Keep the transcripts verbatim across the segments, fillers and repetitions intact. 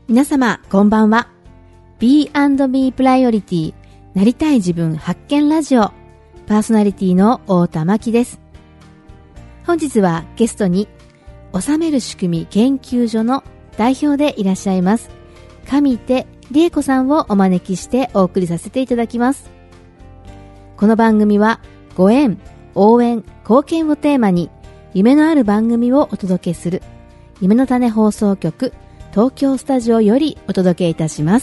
皆様こんばんは。 ビーアンドビー プライオリティなりたい自分発見ラジオパーソナリティの太田真希です。本日はゲストに収める仕組み研究所の代表でいらっしゃいます上手理恵子さんをお招きしてお送りさせていただきます。この番組はご縁、応援、貢献をテーマに夢のある番組をお届けする夢の種放送局東京スタジオよりお届けいたします。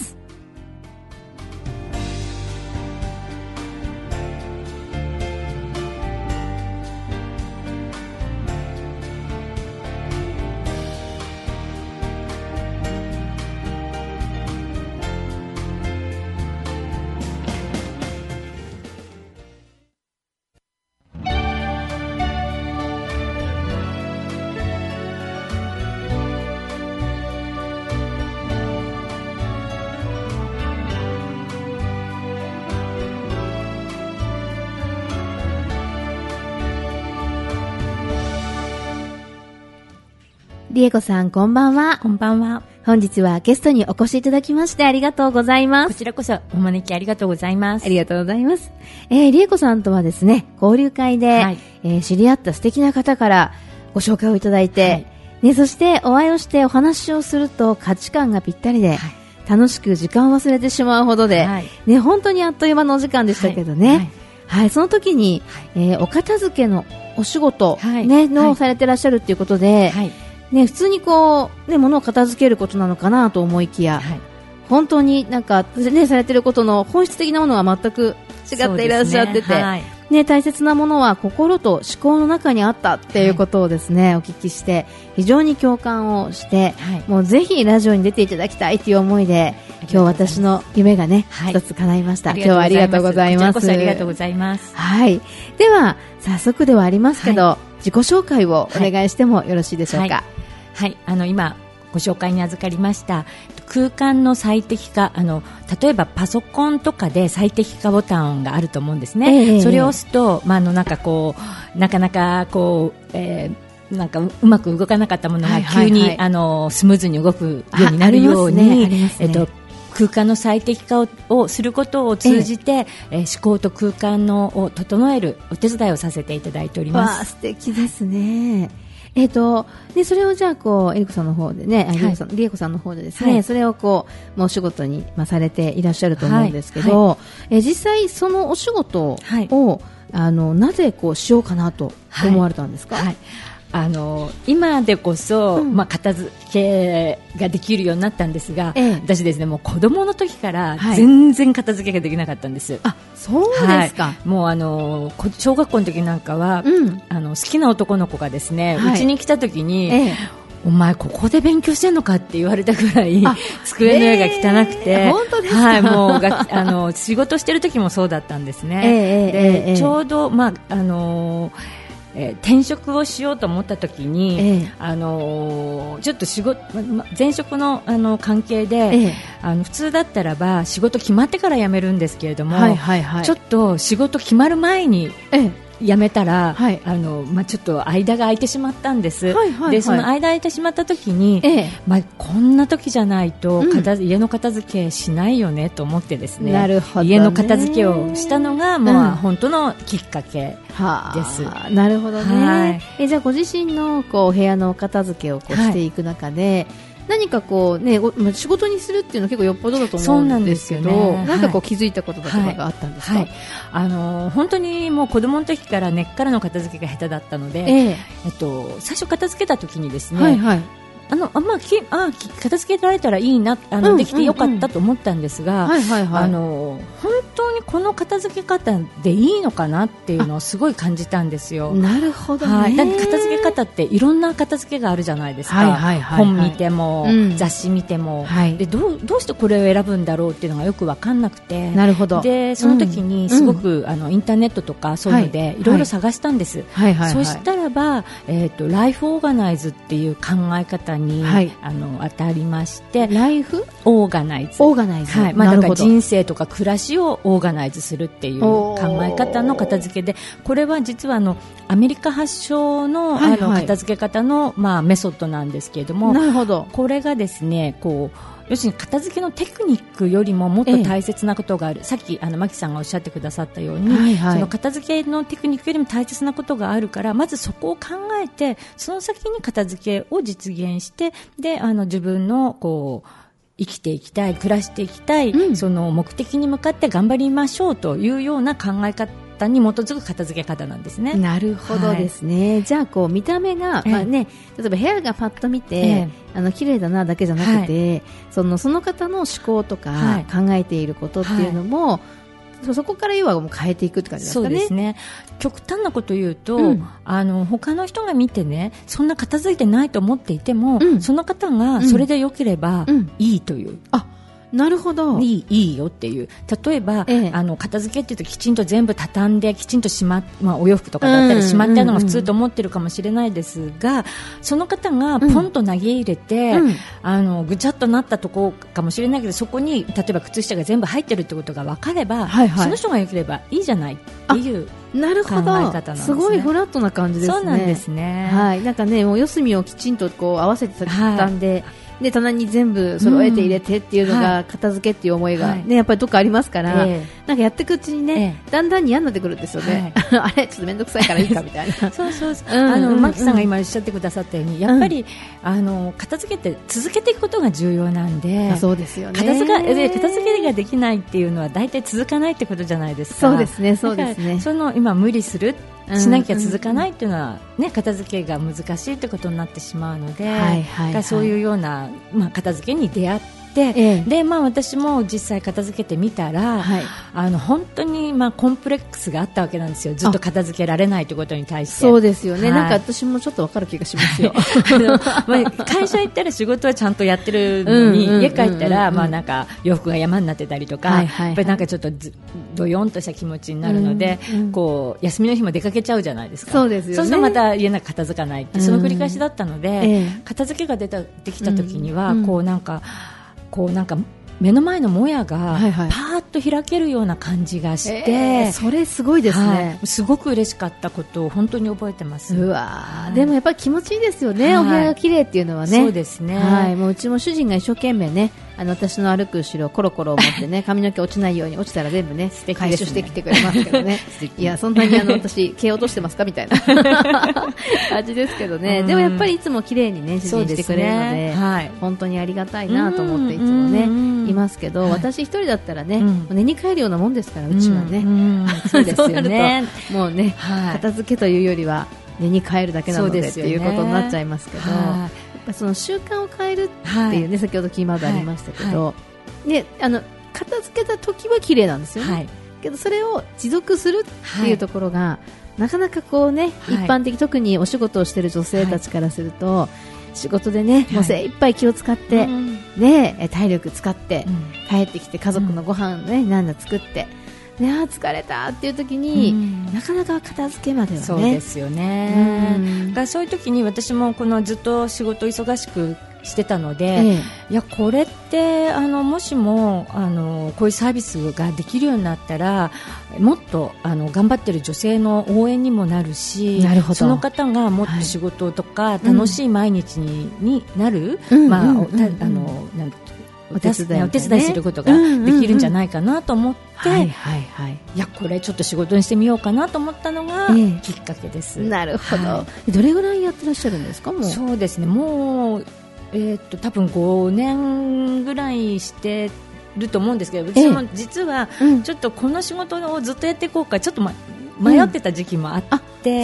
理恵子さんこんばんは。 こんばんは。 本日はゲストにお越しいただきましてありがとうございます。 こちらこそお招きありがとうございます。 ありがとうございます。えー、理恵子さんとはですね、交流会で、はい、えー、知り合った素敵な方からご紹介をいただいて、はい、ね、そしてお会いをしてお話をすると価値観がぴったりで、はい、楽しく時間を忘れてしまうほどで、はい、ね、本当にあっという間のお時間でしたけどね、はいはいはい、その時に、えー、お片付けのお仕事、はい、ね、の、はい、されてらっしゃるということで、はいね、普通にこう、ね、物を片付けることなのかなと思いきや、はい、本当になんか、ね、されていることの本質的なものは全く違っていらっしゃってて、ね、はいね、大切なものは心と思考の中にあったっていうことをですね、はい、お聞きして非常に共感をして、はい、もうぜひラジオに出ていただきたいという思いで今日私の夢がね、はい、一つ叶いました。今日はありがとうございます。 こちらこそありがとうございます。 はい、では早速ではありますけど、はい、自己紹介をお願いしてもよろしいでしょうか。 はいはい、あの今ご紹介に預かりました空間の最適化、あの例えばパソコンとかで最適化ボタンがあると思うんですね、えー、それを押すと、まあ、あのなんかこうなかなかこう、えー、なんかうまく動かなかったものが急に、はいはいはい、あのスムーズに動くようになるように、ねねえっと、空間の最適化 を, をすることを通じて、えええー、思考と空間のを整えるお手伝いをさせていただいております。 わ、素敵ですね。えーとでそれをじゃあこうエリコさんの方でね、はい、リエコさん、リエコさんの方でですね、はい、それをこうもうお仕事に、まあ、されていらっしゃると思うんですけど、はいはい、えー、実際そのお仕事を、はい、あのなぜこうしようかなと思われたんですか。はいはい、 あの今でこそ、うん、まあ、片付けができるようになったんですが、ええ、私ですね、もう子供の時から全然片付けができなかったんです。はい、 あ、そうですか。はい、 もうあの小学校の時なんかは、うん、あの好きな男の子がですね、うち、はい、に来た時に、ええ、お前ここで勉強してんのかって言われたぐらい机の上が汚くて、 えー、本当ですか。 はい、もうがあの仕事してる時もそうだったんですね。えー、で、えー、ちょうど、まああのーえー、転職をしようと思った時に、ええ、あのー、ちょっと仕事、ま、前職 の, あの関係で、ええ、あの普通だったらば仕事決まってから辞めるんですけれども、はいはいはい、ちょっと仕事決まる前に、ええ、辞めたら、はい、あのまあ、ちょっと間が空いてしまったんです、はいはいはい、でその間空いてしまった時に、ええ、まあ、こんな時じゃないと片、うん、家の片付けしないよねと思ってですね、 なるほどね、 家の片付けをしたのが、まあ、うん、本当のきっかけです。 はあ、なるほどね、はい、えじゃあご自身のこうお部屋の片付けをこうしていく中で、はい、何かこう、ね、仕事にするっていうのは結構よっぽどだと思うんですけど、そうなんですよね、なんかこう気づいたこととかがあったんですか。 はいはい、あの本当にもう子供の時から根っからの片付けが下手だったので、えええっと、最初片付けた時にですね、はいはい、あのあまあ、きあ片付けられたらいいな、あの、うん、できてよかったと思ったんですが、あの本当にこの片付け方でいいのかなっていうのをすごい感じたんですよ。 なるほどね、 はい、だって片付け方っていろんな片付けがあるじゃないですか、はいはいはいはい、本見ても、うん、雑誌見ても、はい、でどう、どうしてこれを選ぶんだろうっていうのがよく分かんなくて、 なるほど、 でその時にすごく、うん、あのインターネットとかそういうのでいろいろ探したんです、はいはいはいはい、そしたらば、えーと、ライフオーガナイズっていう考え方に、はい、あの当たりまして、 ライフオーガナイズ、 オーガナイズ、 はい、まあ、だから人生とか暮らしをオーガナイズするっていう考え方の片付けで、これは実はあのアメリカ発祥 の,、はいはい、あの片付け方の、まあ、メソッドなんですけれども、 なるほど、 これがですねこう要するに片付けのテクニックよりももっと大切なことがある、ええ、さっきあのマキさんがおっしゃってくださったように、はいはい、その片付けのテクニックよりも大切なことがあるからまずそこを考えてその先に片付けを実現してであの自分のこう生きていきたい暮らしていきたい、うん、その目的に向かって頑張りましょうというような考え方に基づく片付け方なんですね。 なるほどですね、はい、じゃあこう見た目が、まあね、例えば部屋がパッと見て、えー、あの綺麗だなだけじゃなくて、はい、そのその方の思考とか、はい、考えていることっていうのも、はい、そこから要はもう変えていくって感じですかね。 そうですね。極端なこと言うと、うん、あの他の人が見てねそんな片付いてないと思っていても、うん、その方がそれで良ければいいという、うん、 あなるほどいい、いいよっていう例えば、ええ、あの片付けっていうときちんと全部畳んできちんとしま、まあ、お洋服とかだったりしまってあるのが普通と思ってるかもしれないですが、うん、その方がポンと投げ入れて、うん、あのぐちゃっとなったところかもしれないけどそこに例えば靴下が全部入ってるってことが分かれば、はいはい、その人が良ければいいじゃないっていうなるほど、考え方なんですね。すごいフラットな感じですね。 そうなんですね。 はい、なんかねもう四隅をきちんとこう合わせて畳んで、はいで棚に全部揃えて入れてっていうのが片付けっていう思いが、ねはい、やっぱりどっかありますから、えー、なんかやっていくうちにね、えー、だんだんに嫌になってくるんですよね、はい、あれちょっと面倒くさいからいいかみたいなそうそうそう、あのマキさんが今おっしゃってくださったようにやっぱり、うん、あの片付けって続けていくことが重要なんで、 そうですよね。 片付け片付けができないっていうのは大体続かないってことじゃないですか。 そうですねそうですね。 その今無理するしなきゃ続かないっていうのは、ね、片付けが難しいってことになってしまうので、はいはいはい、そういうような、まあ、片付けに出会って、ええでまあ、私も実際片付けてみたら、はい、あの本当に、まあ、コンプレックスがあったわけなんですよ。ずっと片付けられないということに対して。 そうですよね、 はい、 なんか私もちょっと分かる気がしますよまあ、会社行ったら仕事はちゃんとやってるのに、うんうん、家帰ったら、まあ、なんか洋服が山になってたりとか、はいはいはい、やっぱりなんかちょっとどよんとした気持ちになるので、うんうん、こう休みの日も出かけちゃうじゃないですか。 そうですよね。 そうするとまた家の中片付かないって、その繰り返しだったので、うんええ、片付けが出たできた時には、うん、こうなんかこうなんか目の前のもやがパーッと開けるような感じがして、 えー、それすごいですね、 はい、すごく嬉しかったことを本当に覚えてます。 うわ、はい、でもやっぱり気持ちいいですよね、はい、お部屋が綺麗っていうのはね。 そうですね、 はい、もううちも主人が一生懸命ねあの私の歩く後ろをコロコロ持ってね髪の毛落ちないように落ちたら全部ね回収してきてくれますけどねいやそんなにあの私毛落としてますかみたいな感じですけどね、でもやっぱりいつも綺麗にね主人してくれるの で, で、ねはい、本当にありがたいなと思っていつもねいますけど、はい、私一人だったらね、うん、寝に帰るようなもんですからうちはね、うんうん、そうですよねもうね、はい、片付けというよりは寝に帰るだけなの で, で、ね、っていうことになっちゃいますけど、はい、その習慣を変えるっていうね、はい、先ほどキーワードありましたけど、はいはい、であの片付けた時は綺麗なんですよね、はい、けどそれを持続するっていうところが、はい、なかなかこうね、はい、一般的特にお仕事をしている女性たちからすると、はい、仕事でねもう精一杯気を使って、はい、ね、体力使って、うん、帰ってきて家族のご飯ね、うん、なんだ作ってね、あ疲れたっていう時に、うん、なかなか片付けまではね。 そうですよね、うん、がそういう時に私もこのずっと仕事忙しくしてたので、ええ、いやこれってあのもしもあのこういうサービスができるようになったらもっとあの頑張っている女性の応援にもなるし、 なるほど、 その方がもっと仕事とか楽しい毎日に、うん、になる、まあ、あのなんお手伝い、ね、お手伝いすることができるんじゃないかなと思って、うんうんうん、はいはいはい、いやこれちょっと仕事にしてみようかなと思ったのがきっかけです、ええ、なるほど、はい、どれぐらいやってらっしゃるんですか？もうそうですね、もう、えー、っと多分ごねんぐらいしてると思うんですけど、私も実はちょっとこの仕事をずっとやっていこうかちょっと、ま、迷ってた時期もあって、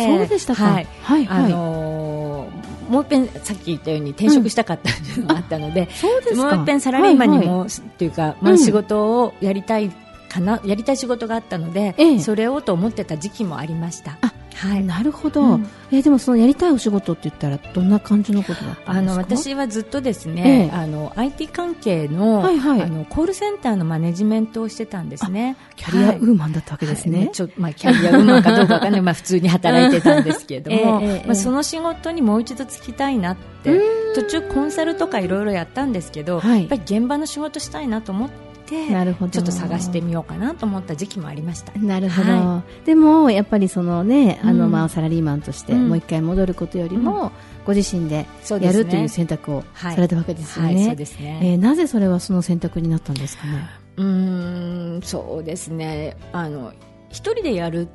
うん、そうでしたか、 はいはいはい、あのーもう一遍さっき言ったように転職したかったっていうのがあったので、うん、もう一遍サラリーマンにも、はいはい、っていうか、まあ、仕事をやりたいかな、うん、やりたい仕事があったので、ええ、それをと思ってた時期もありました。 あ、はい、なるほど、うん、えでもそのやりたいお仕事って言ったらどんな感じのことだったんですか？ あの私はずっとですね、ええ、あの アイティー 関係 の、はいはい、あのコールセンターのマネジメントをしてたんですね。 キャリアウーマンだったわけですね、はいはい、 ちょまあ、キャリアウーマンかどうかわかんないまあ普通に働いてたんですけれども、ええまあ、その仕事にもう一度就きたいなって途中コンサルとかいろいろやったんですけど、はい、やっぱり現場の仕事したいなと思ってて、なるほど、ちょっと探してみようかなと思った時期もありました。 なるほど、はい、でもやっぱりそのね、あのまあサラリーマンとしてもう一回戻ることよりも、うん、ご自身でやるという選択をされたわけですよね。はいはい、そうですね。えー、なぜそれはその選択になったんですかね。 うーん、そうですね、あの一人でやるって、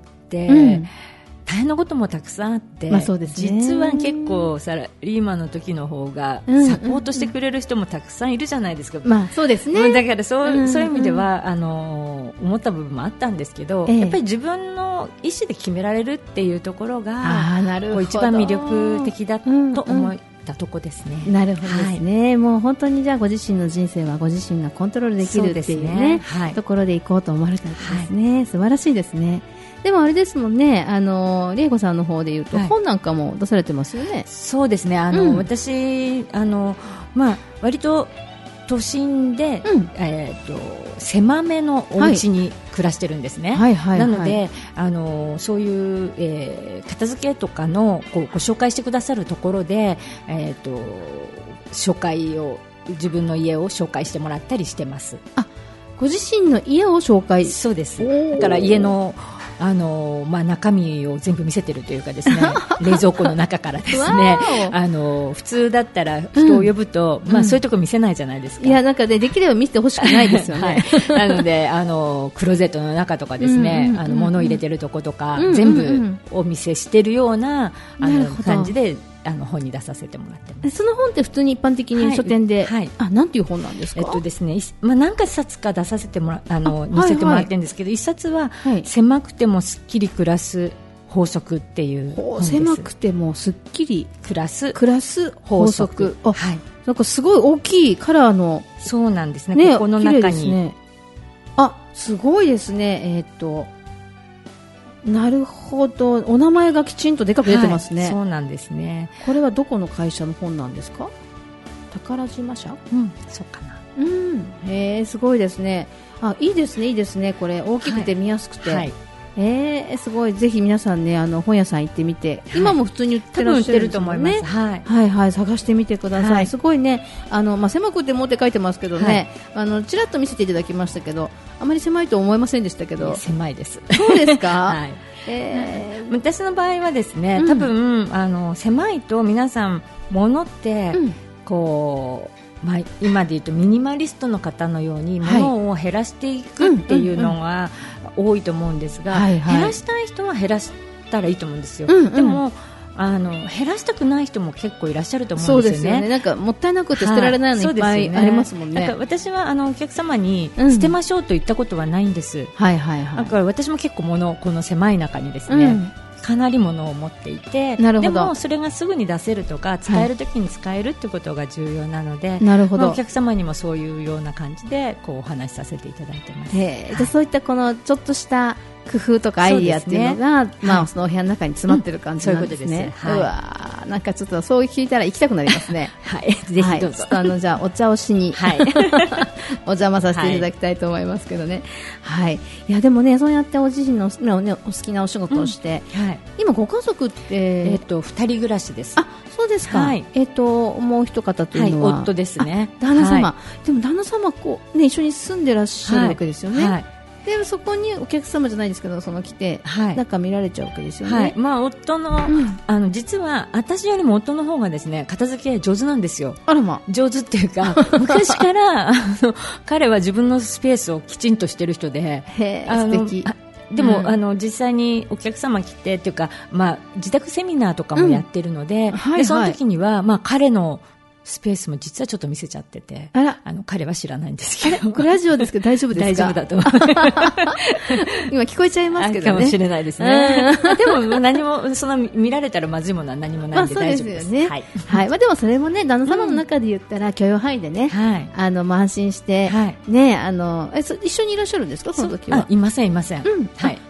うん、大変なこともたくさんあって、まあそうですね、実は結構サラリーマンの時の方がサポートしてくれる人もたくさんいるじゃないですか。 うんうんうん、まあそうですね。 だからそう、うんうん、そういう意味ではあの思った部分もあったんですけど、ええ、やっぱり自分の意思で決められるっていうところがこう一番魅力的だと思ったとこですね。 うんうん、なるほどですね。はい、もう本当にじゃあご自身の人生はご自身がコントロールできるっていうね、ね、はい、ところで行こうと思われたんですね。はい、素晴らしいですね。でもあれですもんね、あのリエコさんの方でいうと、はい、本なんかも出されてますよね。 そうですね、あの、うん、私あの、まあ、割と都心で、うん、えー、と狭めのお家に暮らしてるんですね。はいはいはいはい、なのであのそういう、えー、片付けとかのこうご紹介してくださるところで、えー、と紹介を自分の家を紹介してもらったりしてます。 あ、ご自身の家を紹介。 そうです。だから家のあのまあ、中身を全部見せてるというかですね冷蔵庫の中からですねあの普通だったら人を呼ぶと、うん、まあ、そういうところ見せないじゃないですか。 いや、なんか、ね、できれば見せてほしくないですよね。 はい、なのであのクローゼットの中とかですね、うんうんうん、あの物を入れてるとことか、うんうんうん、全部お見せしてるような、あの感じであの本に出させてもらってます。 その本って普通に一般的に書店で、はいはい、あ、なんていう本なんですか。 えっとですね、まあ、何冊か出させてもらあの載せてもらってるんですけど、一冊は、はい、狭くてもすっきり暮らす法則っていう本です。 狭くてもすっきり暮らす暮らす法則。あ、はい、なんかすごい大きいカラーの。 そうなんですね。ね、ここの中に、ね、 あ、すごいですね。えー、っとなるほど、お名前がきちんとでかく出てますね。 はい、そうなんですね。 これはどこの会社の本なんですか。宝島社。 うん、そうかな。 うん、へー、すごいですね。あ、いいですね、いいですね。これ大きくて見やすくて、はいはい、えー、すごい。ぜひ皆さんね、あの本屋さん行ってみて、はい、今も普通に売ってらっしゃるんですよね。 売ってると思います。はい、 はいはい、探してみてください。はい、すごいね、あのまあ、狭くてもって書いてますけどね、はい、あのちらっと見せていただきましたけど、あまり狭いと思いませんでしたけど。 狭いです。 そうですか。 はい、えー、私の場合はですね、多分、うん、あの狭いと皆さん物って、うん、こう、まあ、今で言うとミニマリストの方のように物を減らしていくっていうのが多いと思うんですが、はいはい、減らしたい人は減らしたらいいと思うんですよ。うんうん、でもあの減らしたくない人も結構いらっしゃると思うんですよね。そうですよね。 なんかもったいなくて捨てられないのいっぱいありますもんね。 だから私はあのお客様に捨てましょうと言ったことはないんです。うん、はいはいはい。だから私も結構物この狭い中にですね、うん、かなり物を持っていて、なるほど。でもそれがすぐに出せるとか使えるときに使えるってことが重要なので、はい、なるほど。まあ、お客様にもそういうような感じでこうお話しさせていただいてます。 へー、はい、そういったこのちょっとした工夫とかアイディアっていうのが、ね、まあ、はい、そのお部屋の中に詰まってる感じなんですね。うん、そういうことです。はい、うわ、なんかちょっとそう聞いたら行きたくなりますね。 はい、ぜひどうぞ。 はい、あのじゃあお茶をしに、はい、お邪魔させていただきたいと思いますけどね。はい。いやでもね、そうやってお自身の、ね、お好きなお仕事をして、うん、はい、今ご家族ってえっと二人暮らしです。 あ、そうですか。はい、えっともう一方というのは、 はい、夫ですね。 旦那様。はい、でも旦那様こうね一緒に住んでらっしゃるわけですよね。はいはい、でそこにお客様じゃないですけど、その来て、はい、なんか見られちゃうわけですよね。はい、 まあ、夫の、うん、あの実は私よりも夫の方がですね片付け上手なんですよ。 あらま、 上手っていうか昔からあの彼は自分のスペースをきちんとしてる人で、 へー、素敵。 でも、うん、あの実際にお客様来てというか、まあ、自宅セミナーとかもやってるので、うん、はいはい、でその時には、まあ、彼のスペースも実はちょっと見せちゃってて、あら、あの彼は知らないんですけど。 これラジオですけど大丈夫ですか？ 大丈夫だと今聞こえちゃいますけどね。 かもしれないですね。でも何もその見られたらまずいものは何もないんで大丈夫です。まあ、そうですよね。はい。はい。まあでもそれもね、旦那様の中で言ったら許容範囲でね、はい、あの安心して、はい、ね、あのえそ一緒にいらっしゃるんですか、その時は？ あ、いませんいません。うん、 はい。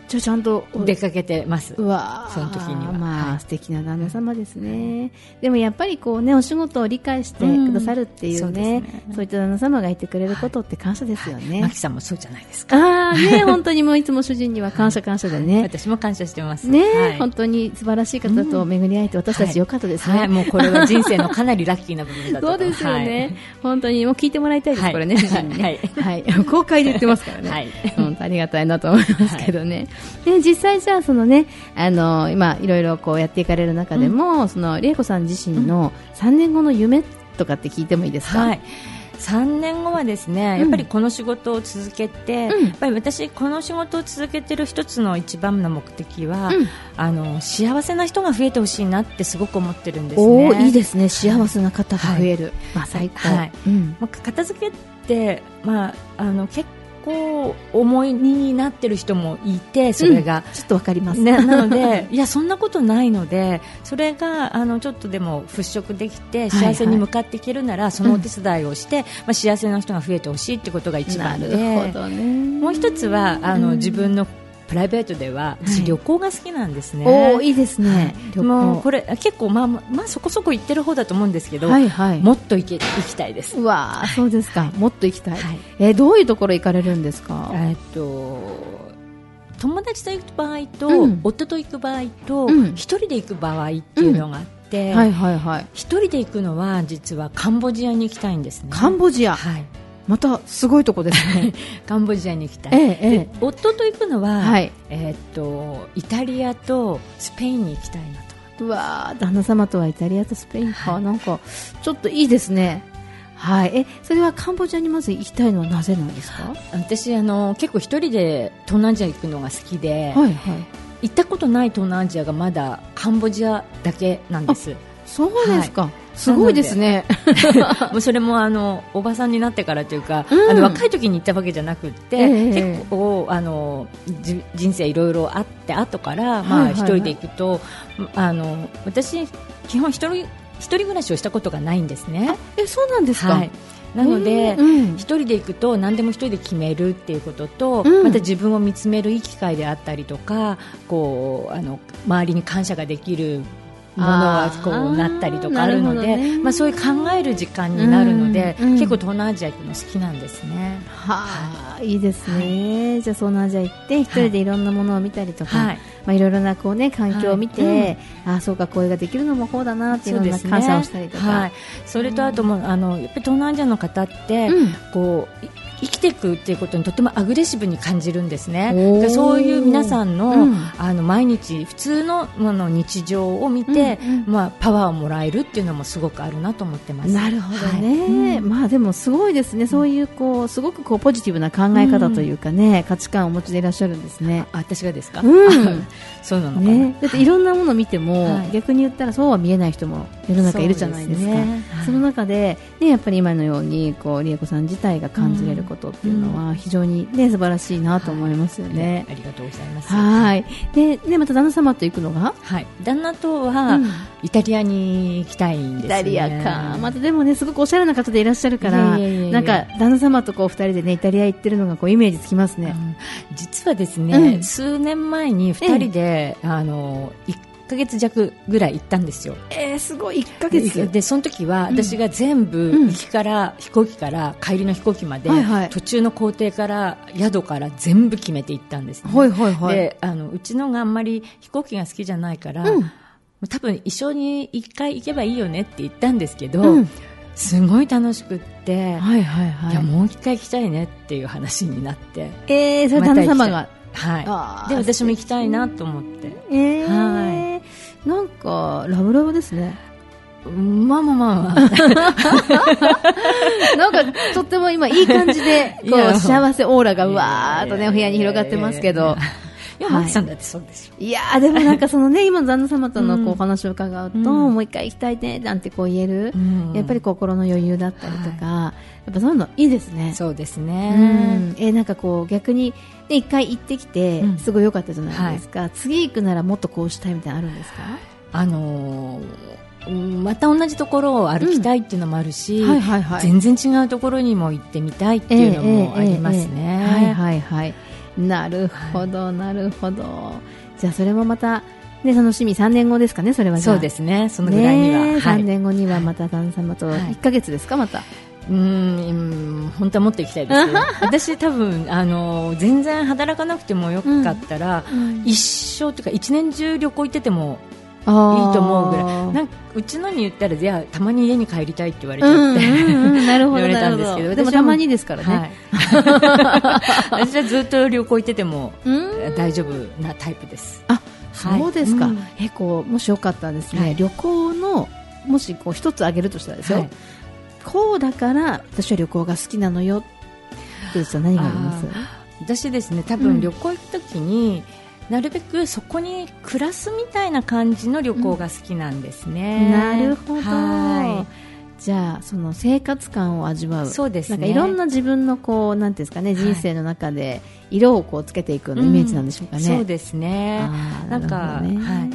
じゃあちゃんと出かけてます。 うわその時には。 まあ、 はい、 素敵な旦那様ですね。でもやっぱりこうね、お仕事を理解してくださるっていうね、うん、そうですね、そういった旦那様がいてくれることって感謝ですよね。はい、 マキさんもそうじゃないですか。 ああね、本当にもういつも主人には感謝感謝でね。 私も感謝してます。 ね、 はい、 本当に素晴らしい方と巡り合えて私たち良かったですね。 はいはい、もうこれは人生のかなりラッキーな部分だとそうですよね。はい、本当にもう聞いてもらいたいです、はい、これね、主人にね。はい。はい、公開で言ってますからね。はい。本当ありがたいなと思いますけどね。はい、で実際じゃあそのね、あの今いろいろこうやっていかれる中でも、うん、その理恵子さん自身のさんねんごの夢とかって聞いてもいいですか？ はい。さんねんごはですね、やっぱりこの仕事を続けて、うん、やっぱり私この仕事を続けている一つの一番の目的は、うん、あの幸せな人が増えてほしいなってすごく思ってるんですね。 おー、いいですね。幸せな方が増える、はい、まあ、最高、はい、 うん、片付けって、まあ、あの結構こう重いになってる人もいて、それが、 うん、ちょっとわかります、 ね、なのでいやそんなことないので、それがあのちょっとでも払拭できて幸せに向かっていけるなら、はいはい、そのお手伝いをして、うん、まあ、幸せな人が増えてほしいということが一番で、 なるほどね。 もう一つはあの、うん、自分のプライベートでは私旅行が好きなんですね。 はい、おー、いいですね。 旅行もうこれ結構、まあまあ、そこそこ行ってる方だと思うんですけど、はいはい、もっと行け行きたいです。 うわー、そうですか、はい、もっと行きたい、はい、えー、どういうところ行かれるんですか？ えーっと友達と行く場合と、うん、夫と行く場合と、うん、一人で行く場合っていうのがあって、うん、はいはいはい、一人で行くのは実はカンボジアに行きたいんですね。 カンボジア、はい、またすごいとこですね。 カンボジアに行きたい、ええ、で夫と行くのは、はい、えー、っとイタリアとスペインに行きたいなと思って。 うわー、旦那様とはイタリアとスペインか、はい、なんかちょっといいですね。はい、えそれはカンボジアにまず行きたいのはなぜなんですか？ 私あの結構一人で東南アジア行くのが好きで、はいはい、行ったことない東南アジアがまだカンボジアだけなんです。 そうですか、はい、すごいですね。 もうそれもあのおばさんになってからというか、うん、あの若い時に行ったわけじゃなくて、えー、結構あの人生いろいろあって後からまあ一人で行くと、あの私基本一人一人暮らしをしたことがないんですね。 え、そうなんですか？ はい、なので、うん、一人で行くと何でも一人で決めるっていうことと、うん、また自分を見つめるいい機会であったりとか、こうあの周りに感謝ができるものがこうなったりとかあるので、ね、まあ、そういう考える時間になるので、うんうん、結構東南アジア行くの好きなんですね。 はあ、いいですね、はい、じゃあ東南アジア行って一人でいろんなものを見たりとか、はい、まあ、いろいろなこう、ね、環境を見て、はい、うん、あ、そうか、これができるのもこうだなっていうような感謝をしたりとか、 はい、それとあとも、うん、あのやっぱり東南アジアの方って、うん、こう生きていくっていうことにとてもアグレッシブに感じるんですね。でそういう皆さんの、うん、あの毎日普通のもの日常を見て、うんうん、まあ、パワーをもらえるっていうのもすごくあるなと思ってます。 なるほどね、はい、うん、まあ、でもすごいですね。そういう、こうすごくこうポジティブな考え方というかね、うん、価値観をお持ちでいらっしゃるんですね。 あ、私がですか？ うん、 そうなのかな、 ね、だっていろんなものを見ても、はい、逆に言ったらそうは見えない人も世の中いるじゃないですか。 そうですね、はい、その中で、ね、やっぱり今のようにこう理恵子さん自体が感じれることっていうのは、うん、非常に、ね、素晴らしいなと思いますよね。 はい、ありがとうございます。 はい。で、ね、また旦那様と行くのが、 はい、旦那とは、うん、イタリアに行きたいんですね。 イタリアか。またでもね、すごくおしゃれな方でいらっしゃるから、いやいやいやいや、なんか旦那様とこうふたりでねイタリア行ってるのがこうイメージつきますね。 うん、実はですね、うん、数年前にふたりで、ええ、あのいっかげつ弱ぐらい行ったんですよ。 えー、すごい、いっかげつで、その時は私が全部、うん、行きから飛行機から帰りの飛行機まで、はいはい、途中の行程から宿から全部決めて行ったんですね。はいはいはい、で、あのうちのがあんまり飛行機が好きじゃないから、うん、多分一緒にいっかい行けばいいよねって言ったんですけど、うん、すごい楽しくって、はいはいはい、いやもう一回行きたいねっていう話になって、 えー、それ旦那様が、 はい、で私も行きたいなと思って、 えー、はい、なんかラブラブですね。 まあまあまあまあなんかとっても今いい感じでこう幸せオーラがうわーっとねお部屋に広がってますけど、 いや、マキさんだってそうですよ。 いやー、でもなんかそのね、今の旦那様とのこうお話を伺うと、うん、もう一回行きたいねなんてこう言える、うん、やっぱり心の余裕だったりとか、はい、やっぱそういうのいいですね。 そうですね。 うん、えー、なんかこう逆にね、一回行ってきて、うん、すごい良かったじゃないですか、はい、次行くならもっとこうしたいみたいなのあるんですか？ あのー、また同じところを歩きたいっていうのもあるし、うん、はいはいはい、全然違うところにも行ってみたいっていうのもありますね。 はいはいはい。 なるほど、はい、なるほど。じゃあそれもまた、ね、楽しみ。さんねんごですかね、それは。 そうですね、そのぐらいには、 ね、さんねんごにはまた旦那様といっかげつですか、また。 うーん、本当はもっと行きたいですね。私多分あの全然働かなくてもよかったら、うん、一生というか一年中旅行行っててもいいと思うぐらい。なんかうちのに言ったら、じゃあたまに家に帰りたいって言われちゃって、うんうんうん、なるほど言われたんですけど、 でもたまにですからね、 はい、私はずっと旅行行ってても大丈夫なタイプです。 あ、そうですか、はい、えこうもしよかったらですね、はい、旅行のもしこう一つ挙げるとしたらですよ、はい、こうだから私は旅行が好きなのよって言ったら何があります？ 私ですね、多分旅行行くときに、うん、なるべくそこに暮らすみたいな感じの旅行が好きなんですね、 うん、なるほど。はい、じゃあその生活感を味わう。 そうですね、 なんかいろんな自分のこうなんていうんですかね、人生の中で色をこうつけていくようなイメージなんでしょうかね、 うん、そうですね。なんか、ね、はい、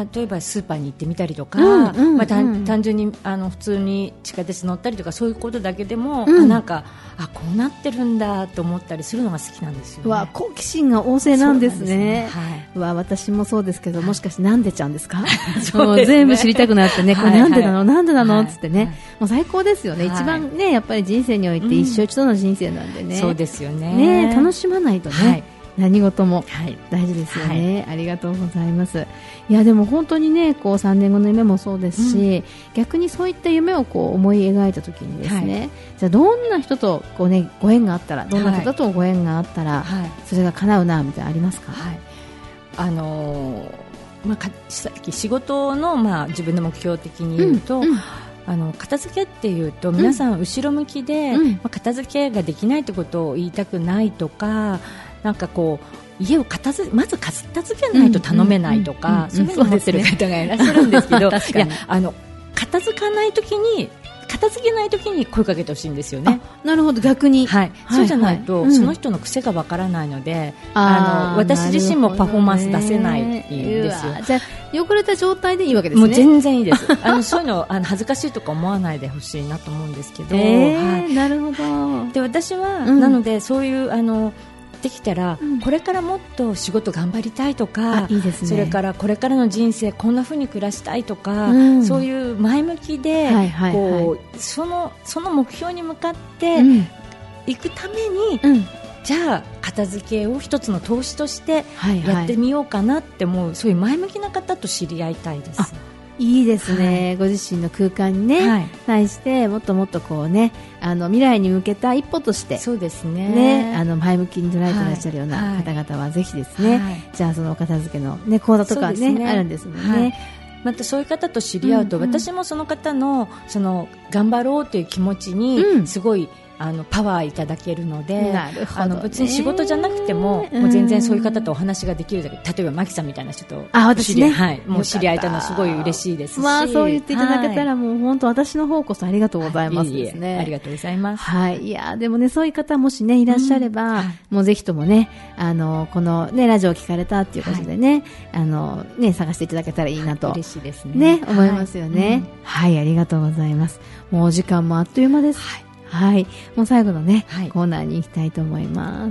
例えばスーパーに行ってみたりとか、うんうんうん、まあ、単純にあの普通に地下鉄乗ったりとかそういうことだけでも、うん、あなんかあこうなってるんだと思ったりするのが好きなんですよね。 わ好奇心が旺盛なんですね。はい、わ私もそうですけど、もしかしてなんでちゃんですか？そうですね、全部知りたくなってね、これなんでなの、はい、なんでなのっつってね、はい、もう最高ですよね、はい、一番ねやっぱり人生において一生一度の人生なんでね、 うん、そうですよね。 ね楽しまないとね、はい、何事も大事ですよね、 はい、 ありがとうございます。いやでも本当にねこうさんねんごの夢もそうですし、うん、逆にそういった夢をこう思い描いた時にですね、はい、じゃあどんな人とこう、ね、ご縁があったらどんな人とご縁があったら、はい、それが叶うなみたいなありますか？はい、 あのーまあ、かさっき仕事の、まあ、自分の目標的に言うと、うんうん、あの片付けっていうと皆さん後ろ向きで、うんまあ、片付けができないってことを言いたくないとか、なんかこう家を片付まず片付けないと頼めないとか、そういうふうに思ってる方がいらっしゃるんですけど、いやあの片付かないときに片付けないときに声かけてほしいんですよね。 なるほど、逆に、 はいはい、そうじゃないと、はい、その人の癖がわからないので、うん、あの私自身もパフォーマンス出せないんですよ。 じゃあ汚れた状態でいいわけですね。 もう全然いいですあのそういうのあの恥ずかしいとか思わないでほしいなと思うんですけど、 えーはい、なるほど。 で私は、うん、なのでそういうあのできたら、うん、これからもっと仕事頑張りたいとか、 いいですね、 それからこれからの人生こんな風に暮らしたいとか、うん、そういう前向きで、はいはいはい、こうその、その目標に向かっていくために、うん、じゃあ片付けを一つの投資としてやってみようかなって思う、はいはい、そういう前向きな方と知り合いたいです。 いいですね、はい、ご自身の空間に、ねはい、対してもっともっとこう、ね、あの未来に向けた一歩としてそうですね、 ね、あの前向きに捉えていらっしゃるような方々はぜひですね、はい、じゃあそのお片付けの、ね、講座とか、ねね、あるんですもんね、はい、 またそういう方と知り合うと、うんうん、私もその方の、その頑張ろうという気持ちにすごい、うんあのパワーいただけるので、 なるほどね、 あの別に仕事じゃなくても、もう全然そういう方とお話ができるだけ、例えばマキさんみたいな人とあ私、ねはい、もう知り合えたのすごい嬉しいですし、 まあ、そう言っていただけたら、はい、もう本当私の方こそありがとうございますですね、 はい、いいえありがとうございます、 はい、いやでもねそういう方もしねいらっしゃれば、うんはい、もうぜひともねあのこのねラジオを聞かれたっていうことでね、はい、あのね探していただけたらいいなと、 嬉しいですね、 ね思いますよね、はい、はい、ありがとうございます。もうお時間もあっという間です。はいはい、もう最後のね、はい、コーナーに行きたいと思います。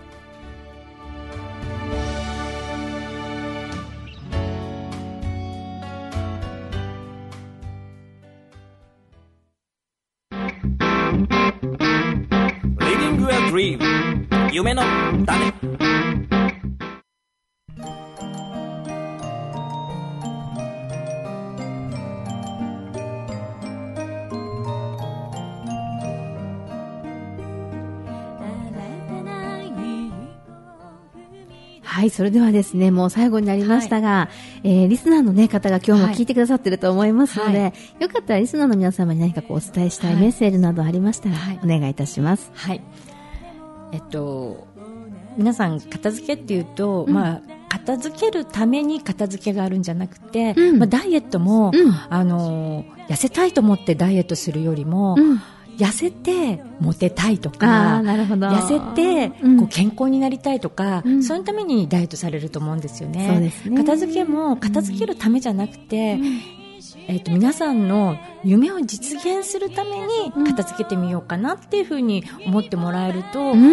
Living a dream 夢の種。 はい、それではですね、もう最後になりましたが、はい、えー、リスナーの、ね、方が今日も聞いてくださっていると思いますので、はい、よかったらリスナーの皆様に何かこうお伝えしたいメッセージなどありましたら、はい、お願いいたします。 はい、えっと、皆さん片付けっていうと、うん、まあ、片付けるために片付けがあるんじゃなくて、うんまあ、ダイエットも、うん、あの痩せたいと思ってダイエットするよりも、うん痩せてモテたいとか、 なるほど痩せてこう健康になりたいとか、うん、そのためにダイエットされると思うんですよね。 そうですね。 片付けも片付けるためじゃなくて、うん、 えーと、皆さんの夢を実現するために片付けてみようかなっていうふうに思ってもらえると、うん、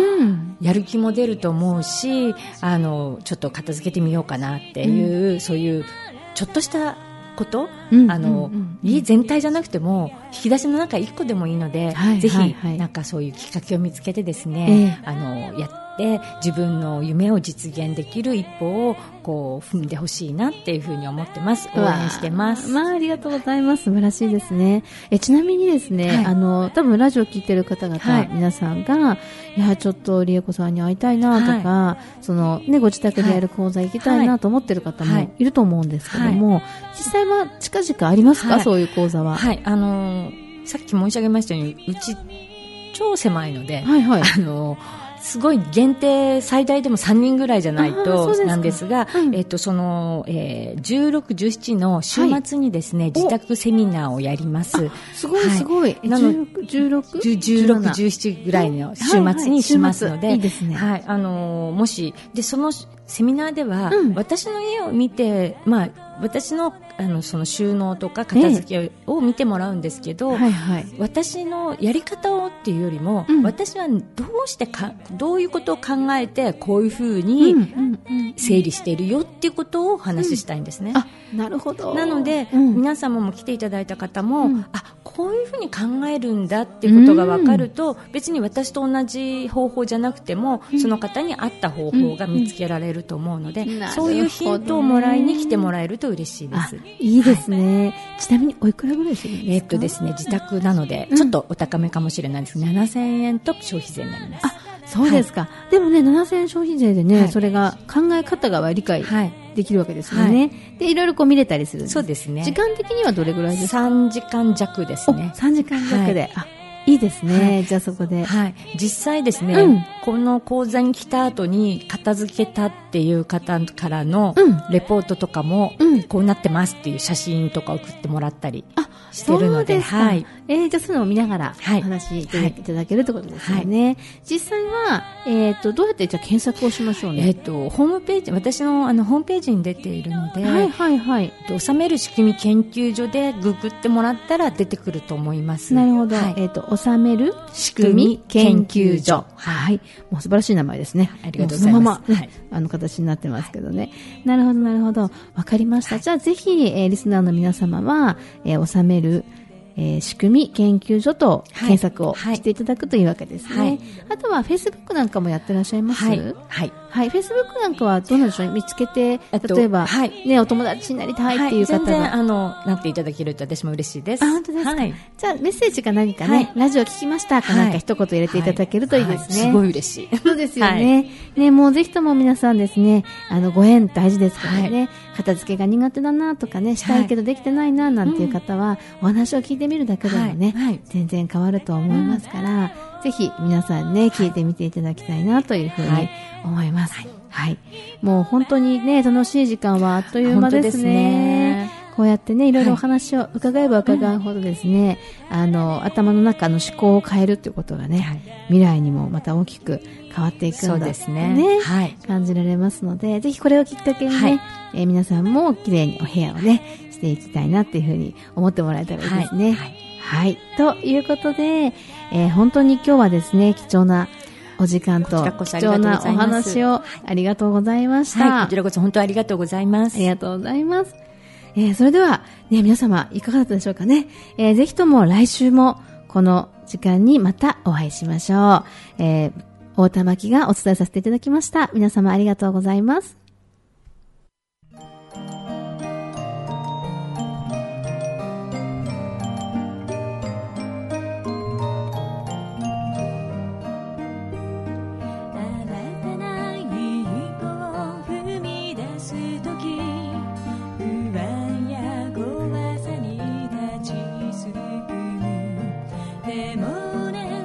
やる気も出ると思うし、あのちょっと片付けてみようかなっていう、うん、そういうちょっとしたこと、うん、あの、うん、家全体じゃなくても引き出しの中いっこでもいいので、はい、ぜひ、はいはい、なんかそういうきっかけを見つけてですね、えー、あのやって自分の夢を実現できる一歩をこう踏んでほしいなっていうふうに思ってます。応援してます。 まあ、ありがとうございます。素晴らしいですね。えちなみにですね、はい、あの多分ラジオ聞いてる方々、はい、皆さんがいやちょっと理恵子さんに会いたいなとか、はい、そのねご自宅でやる講座行きたいなと思ってる方もいると思うんですけども、はい、実際は近々ありますか、はい、そういう講座は。 はい、あのー、さっき申し上げましたようにうち超狭いので、 はいはい、 あのーすごい限定最大でもさんにんぐらいじゃないとなんですが、うん、えっとその、えー、じゅうろく、じゅうしちの週末にですね、はい、自宅セミナーをやります。 すごいすごい。 なのじゅうろく、じゅうろく、じゅうしちぐらいの週末にしますので、 はいはい、いいですね。 はい、あのー、もしでそのセミナーでは、うん、私の家を見て、まあ私のあのその収納とか片付けを見てもらうんですけど、ええはいはい、私のやり方をっていうよりも、うん、私はどうしてかどういうことを考えてこういうふうに整理しているよっていうことをお話ししたいんですね、 うん、あなるほど。 なので、うん、皆様も来ていただいた方も、うん、あこういうふうに考えるんだっていうことが分かると、うん、別に私と同じ方法じゃなくても、うん、その方に合った方法が見つけられると思うので、うんうん、そういうヒントをもらいに来てもらえると嬉しいです。 いいですね、はい、ちなみにおいくらぐらいするんですか。 えーっとですね、自宅なのでちょっとお高めかもしれないんですけど、うん、ななせんえんと消費税になります。 あそうですか、はい、でもねななせんえん消費税でね、はい、それが考え方が理解できるわけですよね、はい、でいろいろこう見れたりするんです。 そうですね。 時間的にはどれぐらいですか。 さんじかん弱ですね。 さんじかん弱で、はい、あいいですね、はい、じゃあそこで、 はい、実際ですね、うん、この講座に来た後に片付けたっていう方からのレポートとかも、うん、こうなってますっていう写真とか送ってもらったりしてるので、はい、 えー、じゃあそういうのを見ながらお話しいただけるということですよね、はい、実際は、えー、とどうやってじゃあ検索をしましょうね。 えー、とホームページ、私 の, あのホームページに出ているので、 はいはいはい、 納める仕組み研究所でググってもらったら出てくると思います。 なるほど、 はい、 えー、と納める仕組み研究所、はい、もう素晴らしい名前ですね。 ありがとうございます。そのまま、 はい、あの形になってますけどね、はい、なるほどなるほど、わかりました、はい、じゃあぜひ、えー、リスナーの皆様は、えー、納めるえー、仕組み研究所と検索をしていただくというわけですね、はいはい、あとはフェイスブックなんかもやってらっしゃいます。 はい、はいはい、フェイスブックなんかはどうなんでしょう、見つけて例えば、はいね、お友達になりたいっていう方が、 はい、全然あのなっていただけると私も嬉しいです。 あ本当ですか、はい、じゃあメッセージか何かね、 はい、 ラジオ聞きましたか、はい、なんか一言入れていただけるといいですね、はいはい、 すごい嬉しい。 そうですよね、はい、ねもうぜひとも皆さんですね、あのご縁大事ですからね、はい、片付けが苦手だなとかね、したいけどできてないななんていう方は、はい、お話を聞いてみるだけでもね、はいはい、全然変わると思いますから、うん、ぜひ皆さんね聞いてみていただきたいなというふうに思います、はいはい、もう本当にね楽しい時間はあっという間ですね。ですね、こうやってねいろいろお話を伺えば伺うほどですね、はい、あの頭の中の思考を変えるということがね、はい、未来にもまた大きく変わっていくんだって ね, ですね、はい、 感じられますので、ぜひこれをきっかけにね、はい、えー、皆さんもきれいにお部屋をねしていきたいなっていうふうに思ってもらえたらいいですね。はい、はいはい、ということで、えー、本当に今日はですね貴重なお時間と貴重なお話をありがとうございました。 はい、こちらこそ本当にありがとうございます。 ありがとうございます。えー、それでは、ね、皆様いかがだったでしょうかね、えー、ぜひとも来週もこの時間にまたお会いしましょう。えー、大田巻がお伝えさせていただきました。皆様ありがとうございます。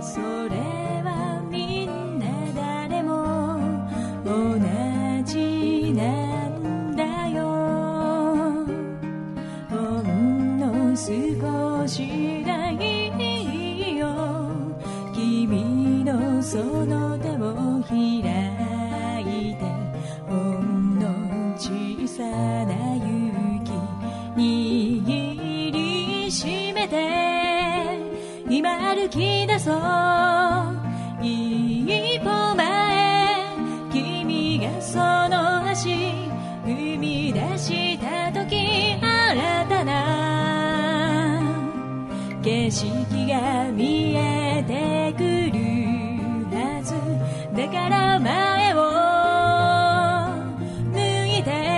同じそう一歩前、君がその足踏み出した時、新たな景色が見えてくるはずだから、前を向いて